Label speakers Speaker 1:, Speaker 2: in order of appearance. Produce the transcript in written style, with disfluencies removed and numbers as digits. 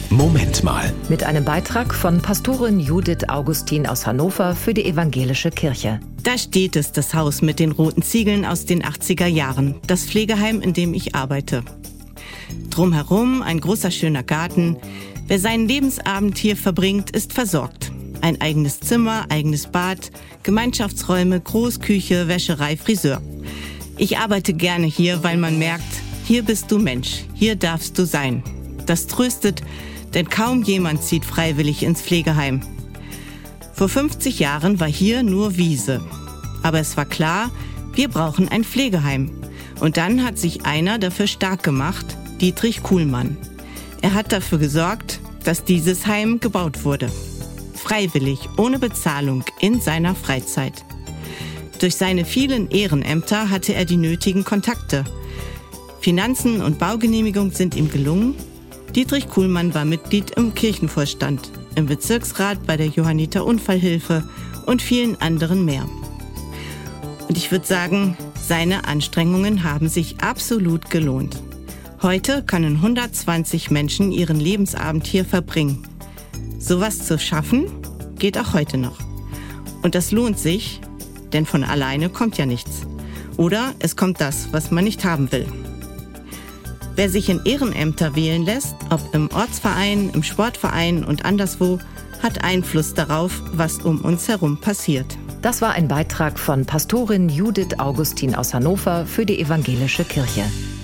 Speaker 1: Moment mal.
Speaker 2: Mit einem Beitrag von Pastorin Judith Augustin aus Hannover für die Evangelische Kirche.
Speaker 3: Da steht es, das Haus mit den roten Ziegeln aus den 80er Jahren, das Pflegeheim, in dem ich arbeite. Drumherum ein großer schöner Garten. Wer seinen Lebensabend hier verbringt, ist versorgt. Ein eigenes Zimmer, eigenes Bad, Gemeinschaftsräume, Großküche, Wäscherei, Friseur. Ich arbeite gerne hier, weil man merkt, hier bist du Mensch, hier darfst du sein. Das tröstet, denn kaum jemand zieht freiwillig ins Pflegeheim. Vor 50 Jahren war hier nur Wiese. Aber es war klar, wir brauchen ein Pflegeheim. Und dann hat sich einer dafür stark gemacht, Dietrich Kuhlmann. Er hat dafür gesorgt, dass dieses Heim gebaut wurde. Freiwillig, ohne Bezahlung, in seiner Freizeit. Durch seine vielen Ehrenämter hatte er die nötigen Kontakte. Finanzen und Baugenehmigung sind ihm gelungen. Dietrich Kuhlmann war Mitglied im Kirchenvorstand, im Bezirksrat bei der Johanniter Unfallhilfe und vielen anderen mehr. Und ich würde sagen, seine Anstrengungen haben sich absolut gelohnt. Heute können 120 Menschen ihren Lebensabend hier verbringen. Sowas zu schaffen, geht auch heute noch. Und das lohnt sich, denn von alleine kommt ja nichts. Oder es kommt das, was man nicht haben will. Wer sich in Ehrenämter wählen lässt, ob im Ortsverein, im Sportverein und anderswo, hat Einfluss darauf, was um uns herum passiert.
Speaker 2: Das war ein Beitrag von Pastorin Judith Augustin aus Hannover für die Evangelische Kirche.